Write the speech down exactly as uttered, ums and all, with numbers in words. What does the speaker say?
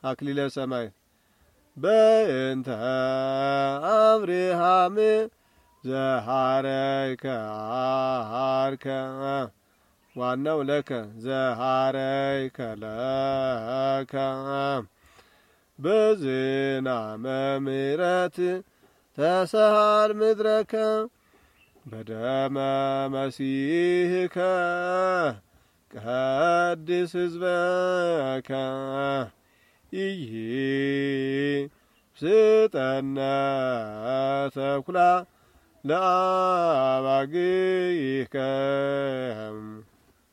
አክሊለ ሰማይ በእንተ አብርሃም ዘሐረይከ አርከ ዋናው ለከ ዘሐረይከ ለከ በዝናመ ምሕረት ተሰሃር ምድረከ በደመ መሲሕከ ቀድስ ሕዝበከ ኢይስጠነ ተኵላ ለአባግዕከ